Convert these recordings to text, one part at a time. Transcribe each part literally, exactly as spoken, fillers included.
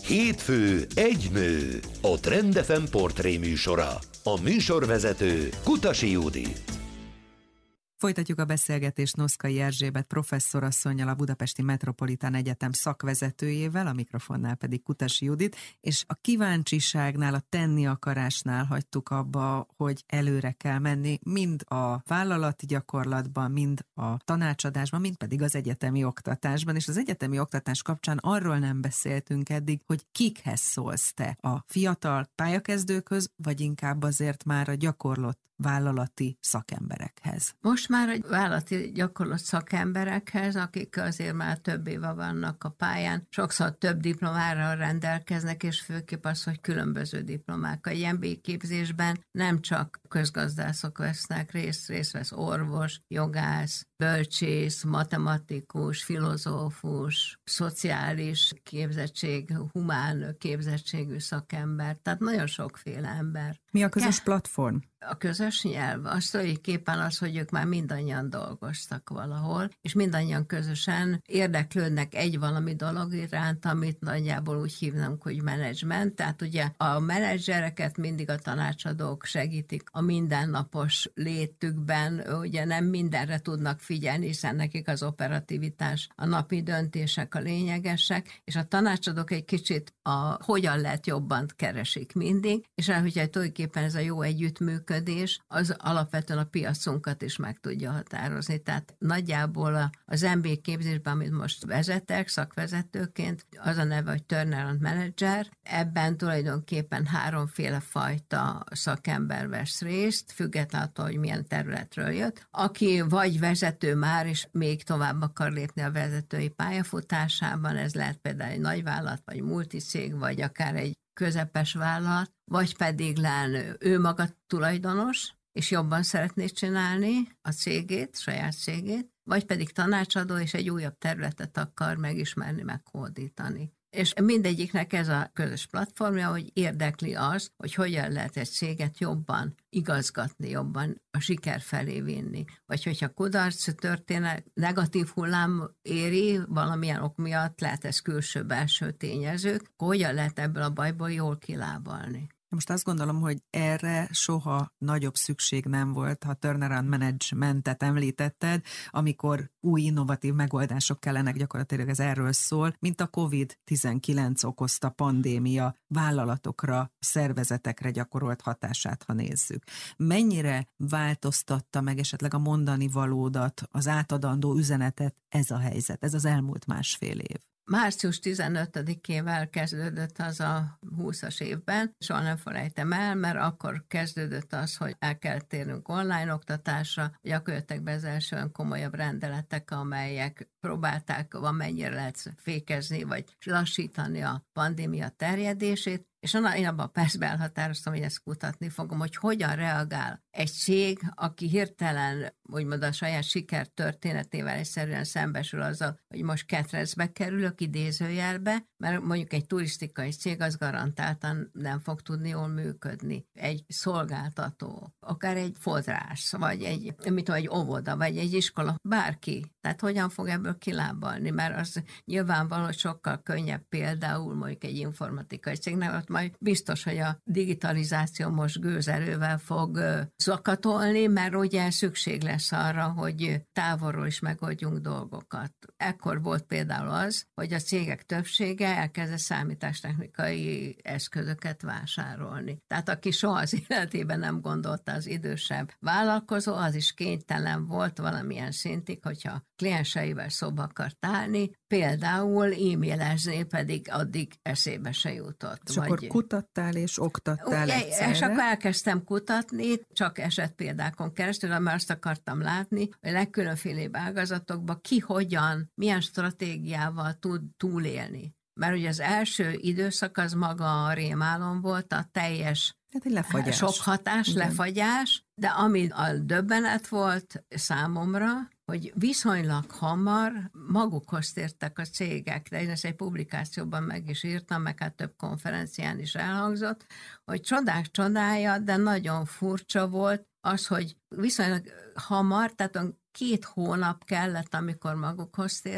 Hétfő egy nő, a Trend ef em portré műsora. A műsorvezető Kutasi Judit. Folytatjuk a beszélgetést Noszkai Erzsébet professzorasszonnyal, a Budapesti Metropolitán Egyetem szakvezetőjével, a mikrofonnál pedig Kutasi Judit, és a kíváncsiságnál, a tenni akarásnál hagytuk abba, hogy előre kell menni, mind a vállalati gyakorlatban, mind a tanácsadásban, mind pedig az egyetemi oktatásban, és az egyetemi oktatás kapcsán arról nem beszéltünk eddig, hogy kikhez szólsz te, a fiatal pályakezdőkhöz, vagy inkább azért már a gyakorlott vállalati szakemberekhez. Most már egy vállalati gyakorlott szakemberekhez, akik azért már több éve vannak a pályán, sokszor több diplomára rendelkeznek, és főképp az, hogy különböző diplomák. A em bé á képzésben nem csak közgazdászok vesznek részt, részt vesz orvos, jogász, bölcsész, matematikus, filozófus, szociális képzettség, humán képzettségű szakember, tehát nagyon sokféle ember. Mi a közös platform? A közös nyelv, az tulajdonképpen az, hogy ők már mindannyian dolgoztak valahol, és mindannyian közösen érdeklődnek egy valami dolog iránt, amit nagyjából úgy hívnánk, hogy menedzsment. Tehát ugye a menedzsereket mindig a tanácsadók segítik a mindennapos létükben, ugye nem mindenre tudnak figyelni, hiszen nekik az operativitás, a napi döntések a lényegesek, és a tanácsadók egy kicsit a hogyan lehet jobban keresik mindig, és ahogy tulajdonképpen ez a jó együttműködés, az alapvetően a piacunkat is meg tudja határozni. Tehát nagyjából az em bé á képzésben, amit most vezetek szakvezetőként, az a neve, hogy Turnaround Manager. Ebben tulajdonképpen háromféle fajta szakember vesz részt, függetlenül attól, hogy milyen területről jött. Aki vagy vezető már, és még tovább akar lépni a vezetői pályafutásában, ez lehet például egy nagyvállalat, vagy multicég, vagy akár egy közepes vállalat, vagy pedig lenne ő maga tulajdonos, és jobban szeretné csinálni a cégét, saját cégét, vagy pedig tanácsadó, és egy újabb területet akar megismerni, meghódítani. És mindegyiknek ez a közös platformja, hogy érdekli az, hogy hogyan lehet egy céget jobban igazgatni, jobban a siker felé vinni. Vagy hogyha kudarc történet, negatív hullám éri valamilyen ok miatt, lehet ez külső-belső tényezők, hogyan lehet ebből a bajból jól kilábalni. Most azt gondolom, hogy erre soha nagyobb szükség nem volt, ha turnaround managementet említetted, amikor új innovatív megoldások kellenek, gyakorlatilag ez erről szól, mint a kovid tizenkilenc okozta pandémia vállalatokra, szervezetekre gyakorolt hatását, ha nézzük. Mennyire változtatta meg esetleg a mondani valódat, az átadandó üzenetet ez a helyzet, ez az elmúlt másfél év? március tizenötödikével kezdődött az a húszas évben, soha nem felejtem el, mert akkor kezdődött az, hogy el kell térnünk online oktatásra, gyakorlatilag be az első olyan komolyabb rendeletek, amelyek próbálták, van mennyire lehet fékezni, vagy lassítani a pandémia terjedését, és én abban a percben elhatároztam, hogy ezt kutatni fogom, hogy hogyan reagál egy cég, aki hirtelen, úgymond a saját siker történetével egyszerűen szembesül azzal, hogy most ketrecbe kerülök idézőjelbe, mert mondjuk egy turisztikai cég az garantáltan nem fog tudni jól működni. Egy szolgáltató, akár egy fodrász, vagy egy, mit tudom, egy óvoda, vagy egy iskola, bárki. Tehát hogyan fog ebből kilábalni, mert az nyilvánvaló, hogy sokkal könnyebb például mondjuk egy informatikai cégnek, ott majd biztos, hogy a digitalizáció most gőzerővel fog zakatolni, mert ugye szükség lesz arra, hogy távolról is megoldjunk dolgokat. Ekkor volt például az, hogy a cégek többsége elkezdett számítástechnikai eszközöket vásárolni. Tehát aki soha az életében nem gondolta, az idősebb vállalkozó, az is kénytelen volt valamilyen szintig, hogyha klienseivel szóba akart állni, például e-mailezni, pedig addig eszébe se jutott. És vagy... akkor kutattál és oktattál egyszerre? És akkor elkezdtem kutatni, csak esetpéldákon keresztül, mert azt akartam látni, hogy a legkülönfélébb ágazatokban ki hogyan, milyen stratégiával tud túlélni. Mert ugye az első időszak az maga a rémálom volt, a teljes hát egy lefagyás. Sok hatás, igen. Lefagyás, de ami a döbbenet volt számomra, hogy viszonylag hamar magukhoz tértek a cégek, de én ezt egy publikációban meg is írtam, meg hát több konferencián is elhangzott, hogy csodák csodája, de nagyon furcsa volt az, hogy viszonylag hamar, tehát két hónap kellett, amikor magukhoz tértek,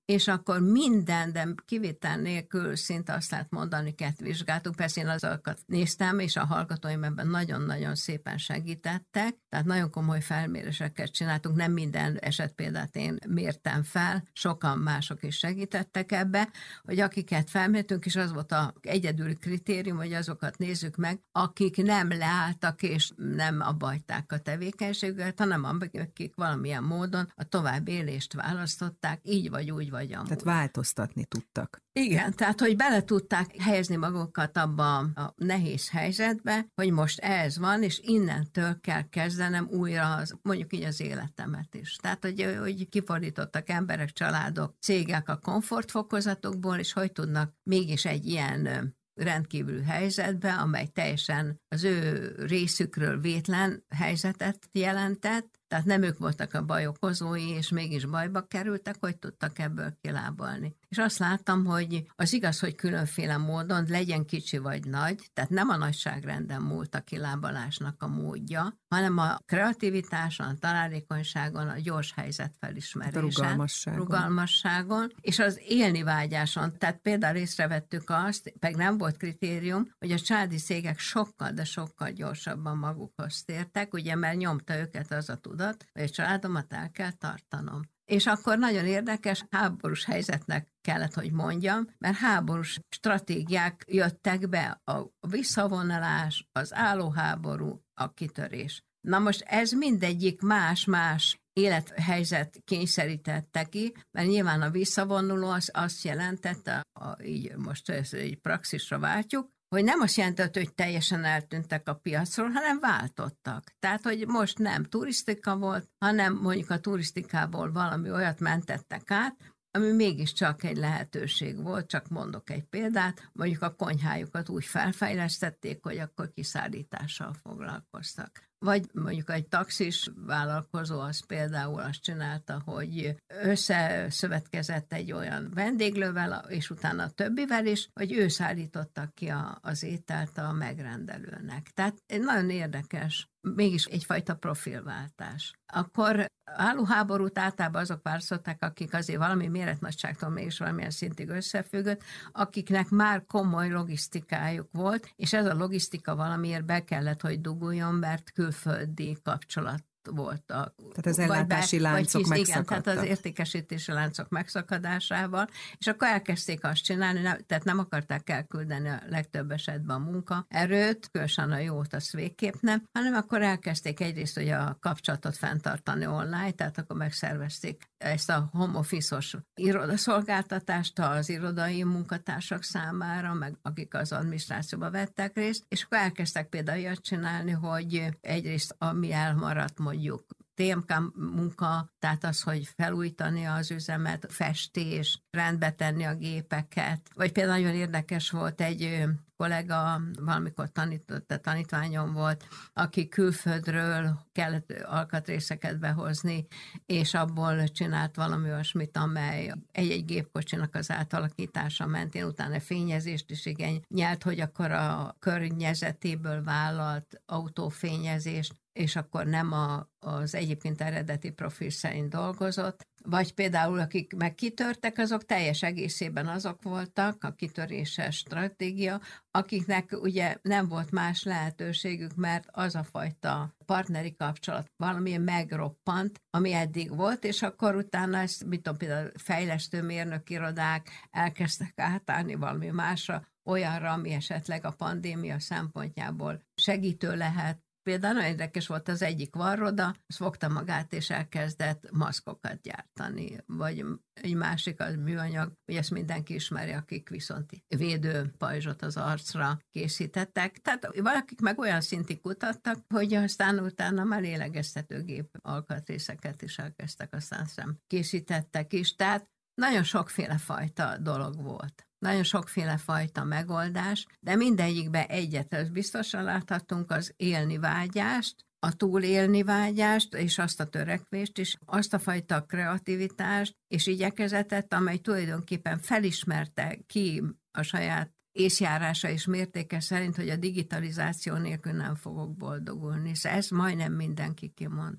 és akkor minden, de kivétel nélkül szinte azt lehet mondani, két vizsgáltuk. Persze én azokat néztem, és a hallgatóim ebben nagyon-nagyon szépen segítettek, tehát nagyon komoly felméréseket csináltunk, nem minden esetpéldát én mértem fel, sokan mások is segítettek ebbe, hogy akiket felmértünk, és az volt az egyedüli kritérium, hogy azokat nézzük meg, akik nem leálltak, és nem abbajták a tevékenységüket, hanem akik valamilyen módon a tovább élést választották, így vagy úgy vagy amúgy. Tehát változtatni tudtak. Igen, tehát hogy bele tudták helyezni magukat abba a nehéz helyzetbe, hogy most ez van, és innentől kell kezdenem újra az, mondjuk így az életemet is. Tehát, hogy, hogy kifordítottak emberek, családok, cégek a komfortfokozatokból, és hogy tudnak mégis egy ilyen rendkívüli helyzetbe, amely teljesen az ő részükről vétlen helyzetet jelentett, tehát nem ők voltak a baj okozói, és mégis bajba kerültek, hogy tudtak ebből kilábalni. És azt láttam, hogy az igaz, hogy különféle módon, legyen kicsi vagy nagy, tehát nem a nagyságrenden múlt a kilábalásnak a módja, hanem a kreativitáson, a találékonyságon, a gyors helyzet felismerésen, a rugalmasságon. rugalmasságon, és az élni vágyáson. Tehát például észrevettük azt, meg nem volt kritérium, hogy a családi cégek sokkal, de sokkal gyorsabban magukhoz tértek, ugye, mert nyomta őket az a tudat, hogy a családomat el kell tartanom. És akkor nagyon érdekes, háborús helyzetnek kellett, hogy mondjam, mert háborús stratégiák jöttek be, a visszavonulás, az állóháború, a kitörés. Na most ez mindegyik más-más élethelyzet kényszerítette ki, mert nyilván a visszavonuló az azt jelentette, a, így most ezt egy praxisra váltjuk, hogy nem azt jelentett, hogy teljesen eltűntek a piacról, hanem váltottak. Tehát, hogy most nem turisztika volt, hanem mondjuk a turisztikából valami olyat mentettek át, ami mégiscsak egy lehetőség volt, csak mondok egy példát, mondjuk a konyhájukat úgy felfejlesztették, hogy akkor kiszállítással foglalkoztak. Vagy mondjuk egy taxis vállalkozó az például azt csinálta, hogy összeszövetkezett egy olyan vendéglővel, és utána a többivel is, hogy ő szállította ki a, az ételt a megrendelőnek. Tehát nagyon érdekes, mégis egyfajta profilváltás. Akkor állóháborút általában azok választották, akik azért valami méretnagyságtól mégis valamilyen szintig összefüggött, akiknek már komoly logisztikájuk volt, és ez a logisztika valamiért be kellett, hogy duguljon, mert külföldi kapcsolat volt a... Tehát az ellátási be, láncok hisz, megszakadtak. Igen, tehát az értékesítési láncok megszakadásával, és akkor elkezdték azt csinálni, nem, tehát nem akarták elküldeni a legtöbb esetben a munkaerőt, különösen a jót, azt végképp nem, hanem akkor elkezdték egyrészt, hogy a kapcsolatot fenntartani online, tehát akkor megszervezték ezt a home office-os irodaszolgáltatást az irodai munkatársak számára, meg akik az adminisztrációba vettek részt, és akkor elkezdtek például ilyet csinálni, hogy egyrészt ami elmaradt mondjuk té em ká munka, tehát az, hogy felújítani az üzemet, festés, rendbe tenni a gépeket, vagy például nagyon érdekes volt egy kollega, valamikor tanított, tanítványom volt, aki külföldről kellett alkatrészeket behozni, és abból csinált valami olyasmit, amely egy-egy gépkocsinak az átalakítása mentén utána fényezést is igényelt, hogy akkor a környezetéből vállalt autófényezést, és akkor nem a, az egyébként eredeti profil szerint dolgozott, vagy például akik meg kitörtek, azok teljes egészében azok voltak, a kitöréses stratégia, akiknek ugye nem volt más lehetőségük, mert az a fajta partneri kapcsolat valami megroppant, ami eddig volt, és akkor utána ezt, mit tudom, például fejlesztő mérnökirodák elkezdtek átállni valami másra, olyanra, ami esetleg a pandémia szempontjából segítő lehet. Például nagyon érdekes volt az egyik varroda, az fogta magát és elkezdett maszkokat gyártani, vagy egy másik az műanyag, hogy ezt mindenki ismeri, akik viszont védőpajzsot az arcra készítettek. Tehát valakik meg olyan szintig kutattak, hogy aztán utána már lélegeztetőgép alkatrészeket is elkezdtek, aztán szem készítettek is. Tehát nagyon sokféle fajta dolog volt. Nagyon sokféle fajta megoldás, de mindegyikben egyet, ezt biztosan láthatunk, az élni vágyást, a túlélni vágyást, és azt a törekvést is, azt a fajta kreativitást és igyekezetet, amely tulajdonképpen felismerte ki a saját észjárása és mértéke szerint, hogy a digitalizáció nélkül nem fogok boldogulni. Szóval ezt majdnem mindenki kimondta.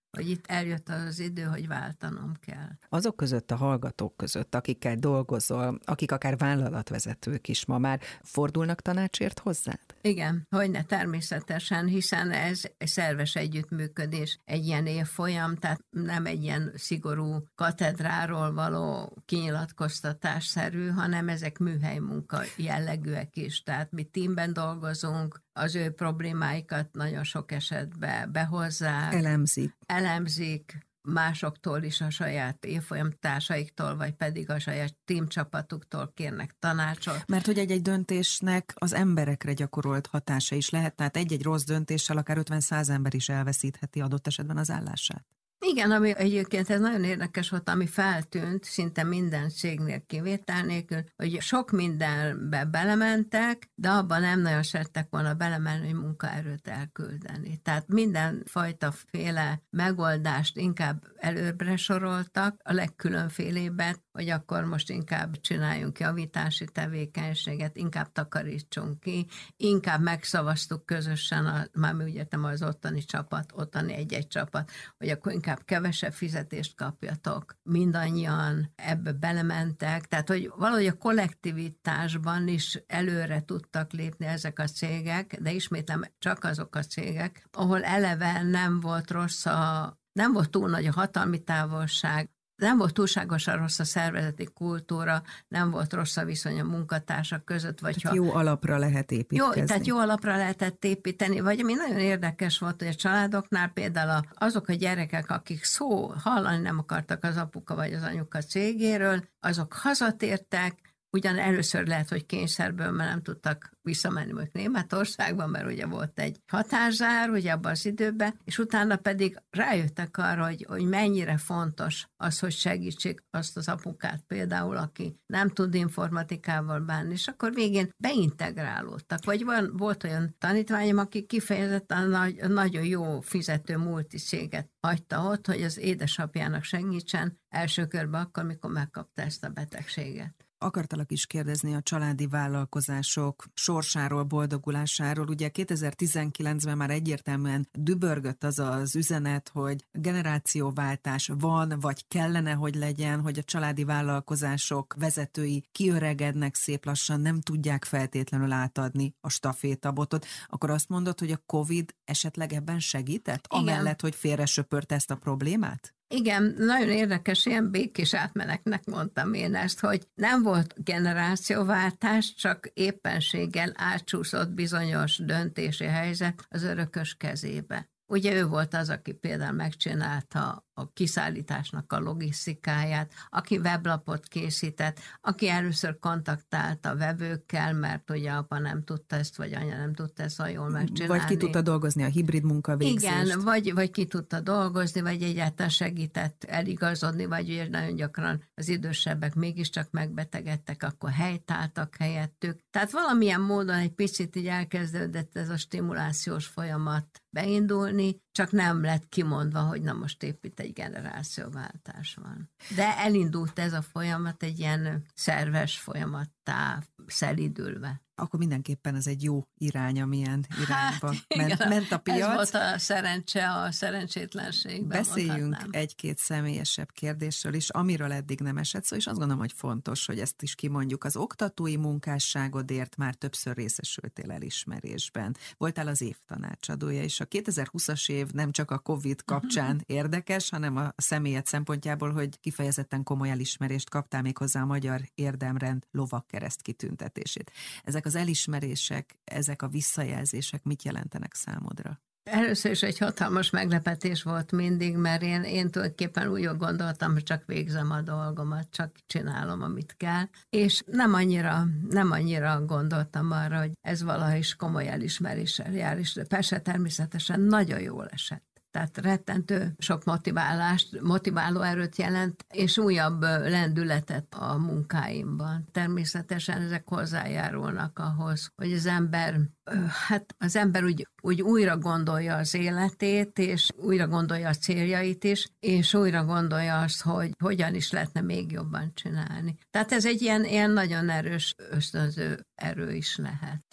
hogy itt eljött az idő, hogy váltanom kell. Azok között, a hallgatók között, akikkel dolgozol, akik akár vállalatvezetők is ma már, fordulnak tanácsért hozzád? Igen, hogyne, természetesen, hiszen ez egy szerves együttműködés, egy ilyen évfolyam, tehát nem egy ilyen szigorú katedráról való kinyilatkoztatásszerű, hanem ezek műhelymunka jellegűek is, tehát mi teamben dolgozunk, az ő problémáikat nagyon sok esetben behozzák. Elemzik. Elemzik, másoktól is, a saját évfolyam társaiktól, vagy pedig a saját teamcsapatuktól kérnek tanácsot. Mert hogy egy-egy döntésnek az emberekre gyakorolt hatása is lehet, tehát egy-egy rossz döntéssel akár ötven-száz ember is elveszítheti adott esetben az állását. Igen, ami egyébként ez nagyon érdekes volt, ami feltűnt szinte minden cégnél kivétel nélkül, hogy sok mindenbe belementek, de abban nem nagyon szerettek volna belemenni, hogy munkaerőt elküldeni. Tehát mindenfajta féle megoldást inkább előbbre soroltak, a legkülönfélébet, hogy akkor most inkább csináljunk javítási tevékenységet, inkább takarítsunk ki, inkább megszavaztuk közösen, a, már mi úgy értem az ottani csapat, ottani egy-egy csapat, hogy akkor inkább kevesebb fizetést kapjatok. Mindannyian ebbe belementek, tehát hogy valahogy a kollektivitásban is előre tudtak lépni ezek a cégek, de ismétlem csak azok a cégek, ahol eleve nem volt rossz a, nem volt túl nagy a hatalmi távolság, nem volt túlságosan rossz a szervezeti kultúra, nem volt rossz a viszony a munkatársak között. Vagy ha jó alapra lehet építkezni. Jó, tehát jó alapra lehetett építeni, vagy ami nagyon érdekes volt, hogy a családoknál például azok a gyerekek, akik szó hallani nem akartak az apuka vagy az anyuka cégéről, azok hazatértek, ugyan először lehet, hogy kényszerből, mert nem tudtak visszamenni mondjuk Németországban, mert ugye volt egy határzár, ugye abban az időben, és utána pedig rájöttek arra, hogy, hogy mennyire fontos az, hogy segítsék azt az apukát például, aki nem tud informatikával bánni, és akkor végén beintegrálódtak. Vagy van, volt olyan tanítványom, aki kifejezetten nagy, nagyon jó fizető multicéget hagyta ott, hogy az édesapjának segítsen első körben akkor, mikor megkapta ezt a betegséget. Akartalak is kérdezni a családi vállalkozások sorsáról, boldogulásáról. Ugye kétezer-tizenkilencben már egyértelműen dübörgött az az üzenet, hogy generációváltás van, vagy kellene, hogy legyen, hogy a családi vállalkozások vezetői kiöregednek szép lassan, nem tudják feltétlenül átadni a stafétabotot. Akkor azt mondod, hogy a Covid esetleg ebben segített? Igen. Amellett, hogy félresöpört ezt a problémát? Igen, nagyon érdekes, ilyen békés átmeneknek mondtam én ezt, hogy nem volt generációváltás, csak éppenséggel átcsúszott bizonyos döntési helyzet az örökös kezébe. Ugye ő volt az, aki például megcsinálta a kiszállításnak a logisztikáját, aki weblapot készített, aki először kontaktálta a vevőkkel, mert ugye apa nem tudta ezt, vagy anya nem tudta ezt olyan jól megcsinálni. Vagy ki tudta dolgozni a hibrid munkavégzést. Igen, vagy, vagy ki tudta dolgozni, vagy egyáltalán segített eligazodni, vagy ugye nagyon gyakran az idősebbek mégiscsak megbetegedtek, akkor helytáltak helyettük. Tehát valamilyen módon egy picit így elkezdődött ez a stimulációs folyamat beindulni, csak nem lett kimondva, hogy na most épp itt egy generációváltás van. De elindult ez a folyamat egy ilyen szerves folyamattá szelídülve. Akkor mindenképpen ez egy jó irány, amilyen irányba hát, ment, igen, ment a piac. Ez volt a szerencse a szerencsétlenségben. Beszéljünk mondhatnám. egy-két személyesebb kérdésről is, amiről eddig nem esett szó, és azt gondolom, hogy fontos, hogy ezt is kimondjuk. Az oktatói munkásságodért már többször részesültél elismerésben. Voltál az év tanácsadója, és a kétezer-húszas év nem csak a Covid kapcsán érdekes, hanem a személyed szempontjából, hogy kifejezetten komoly elismerést kaptál még hozzá a Magyar Érdemrend lovagkereszt kitüntetését. Ezek az elismerések, ezek a visszajelzések mit jelentenek számodra? Először is egy hatalmas meglepetés volt mindig, mert én, én tulajdonképpen úgy gondoltam, hogy csak végzem a dolgomat, csak csinálom, amit kell, és nem annyira, nem annyira gondoltam arra, hogy ez valahogy is komoly elismeréssel jár, és persze természetesen nagyon jól esett. Tehát rettentő sok motiválást, motiváló erőt jelent, és újabb lendületet a munkáimban. Természetesen ezek hozzájárulnak ahhoz, hogy az ember, hát az ember úgy, úgy újra gondolja az életét, és újra gondolja a céljait is, és újra gondolja azt, hogy hogyan is lehetne még jobban csinálni. Tehát ez egy ilyen, ilyen nagyon erős ösztönző erő is lehet.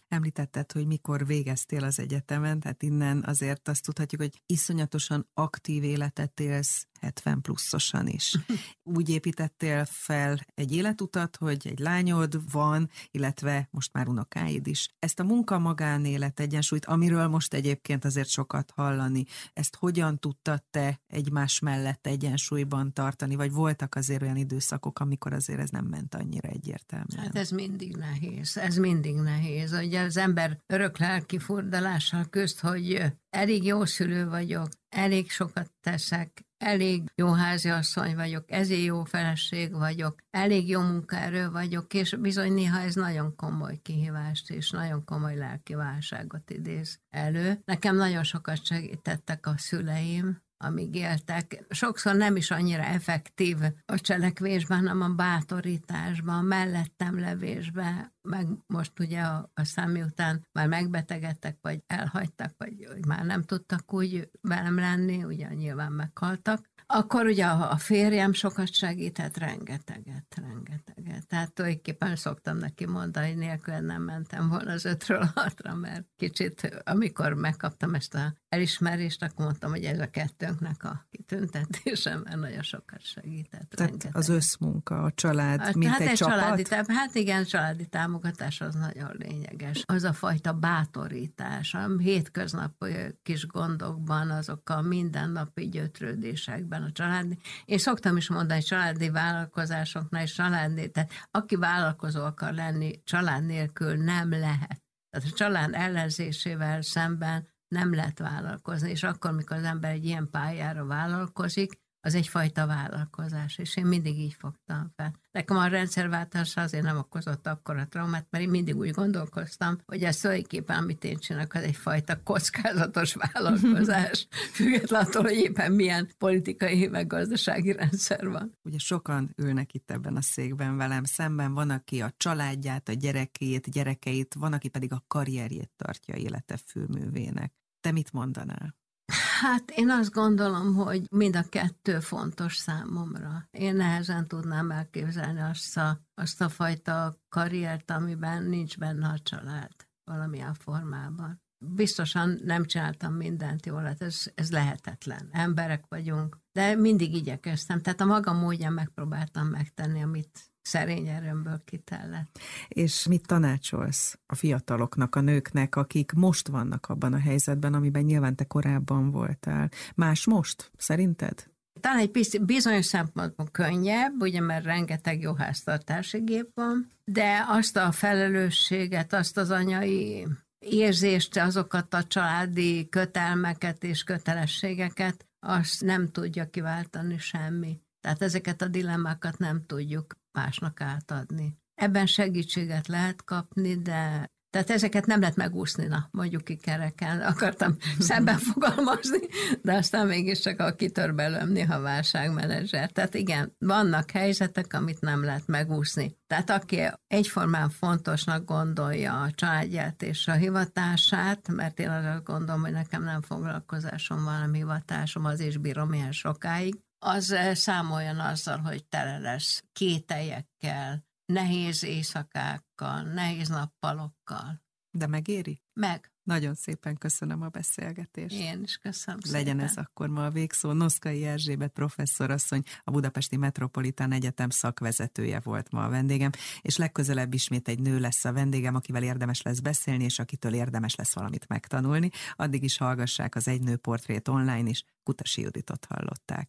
Említetted, hogy mikor végeztél az egyetemen, tehát innen azért azt tudhatjuk, hogy iszonyatosan aktív életet élsz, hetven pluszosan is. Úgy építettél fel egy életutat, hogy egy lányod van, illetve most már unokáid is. Ezt a munka-magánélet egyensúlyt, amiről most egyébként azért sokat hallani, ezt hogyan tudtad te egymás mellett egyensúlyban tartani, vagy voltak azért olyan időszakok, amikor azért ez nem ment annyira egyértelműen? Hát ez mindig nehéz, ez mindig nehéz. Ugye az ember örök lelki furdalással közt, hogy elég jó szülő vagyok, elég sokat teszek, elég jó háziasszony vagyok, ezért jó feleség vagyok, elég jó munkaerő vagyok, és bizony néha ez nagyon komoly kihívást és nagyon komoly lelki válságot idéz elő. Nekem nagyon sokat segítettek a szüleim, amíg éltek. Sokszor nem is annyira effektív a cselekvésben, hanem a bátorításban, mellettem levésben, meg most ugye a, a számi után már megbetegedtek, vagy elhagytak, vagy már nem tudtak úgy velem lenni, ugye nyilván meghaltak. Akkor ugye a férjem sokat segített, rengeteget, rengeteget. Tehát tulajdonképpen szoktam neki mondani, hogy nélkül nem mentem volna az ötről hatra, mert kicsit, amikor megkaptam ezt az elismerést, akkor mondtam, hogy ez a kettőnknek a kitüntetése, mert nagyon sokat segített. Tehát rengeteget. Az összmunka, a család, hát, mint hát egy, egy csapat? Családi, hát igen, családi támogatás az nagyon lényeges. Az a fajta bátorítás, a hétköznapi kis gondokban, azok a mindennapi gyötrődésekben, a családi. Én szoktam is mondani, családi vállalkozásoknál és családi, tehát aki vállalkozó akar lenni, család nélkül nem lehet. Tehát a család ellenzésével szemben nem lehet vállalkozni, és akkor, mikor az ember egy ilyen pályára vállalkozik, az egyfajta vállalkozás, és én mindig így fogtam fel. Nekem a rendszerváltás azért nem okozott akkora traumát, mert én mindig úgy gondolkoztam, hogy ez tulajdonképpen, amit én csinálok, az egyfajta kockázatos vállalkozás, függetlenül attól, hogy éppen milyen politikai, meg gazdasági rendszer van. Ugye sokan ülnek itt ebben a székben velem szemben, van, aki a családját, a gyerekét, gyerekeit, van, aki pedig a karrierjét tartja élete főművének. Te mit mondanál? Hát én azt gondolom, hogy mind a kettő fontos számomra. Én nehezen tudnám elképzelni azt a, azt a fajta karriert, amiben nincs benne a család valamilyen formában. Biztosan nem csináltam mindent jól, hát ez, ez lehetetlen. Emberek vagyunk, de mindig igyekeztem. Tehát a magam módján megpróbáltam megtenni, amit szerény erőmből kitellett. És mit tanácsolsz a fiataloknak, a nőknek, akik most vannak abban a helyzetben, amiben nyilván te korábban voltál? Más most, szerinted? Talán egy bizonyos szempontból könnyebb, ugye, mert rengeteg jó háztartási gép van, de azt a felelősséget, azt az anyai érzést, azokat a családi kötelmeket és kötelességeket, azt nem tudja kiváltani semmi. Tehát ezeket a dilemmákat nem tudjuk másnak átadni. Ebben segítséget lehet kapni, de tehát ezeket nem lehet megúszni, na, mondjuk ki kereken. Akartam szemben fogalmazni, de aztán mégiscsak a kitör belőlem néha válságmenedzser. Tehát igen, vannak helyzetek, amit nem lehet megúszni. Tehát aki egyformán fontosnak gondolja a családját és a hivatását, mert én azt gondolom, hogy nekem nem foglalkozásom van, hanem hivatásom, az is bírom ilyen sokáig, az számoljon azzal, hogy tele lesz kételyekkel, nehéz éjszakákkal, nehéz nappalokkal. De megéri? Meg. Nagyon szépen köszönöm a beszélgetést. Én is köszönöm Legyen szépen. ez akkor ma a végszó. Noszkai Erzsébet professzorasszony, a Budapesti Metropolitán Egyetem szakvezetője volt ma a vendégem, és legközelebb ismét egy nő lesz a vendégem, akivel érdemes lesz beszélni, és akitől érdemes lesz valamit megtanulni. Addig is hallgassák az Egy nő portrét online is. Kutasi Juditot hallották.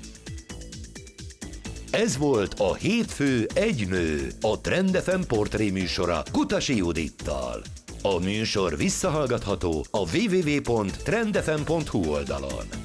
Ez volt a Hétfő egy nő, a Trend ef em portré műsora Kutasi Judittal. A műsor visszahallgatható a double-u double-u double-u pont trend f m pont h u oldalon.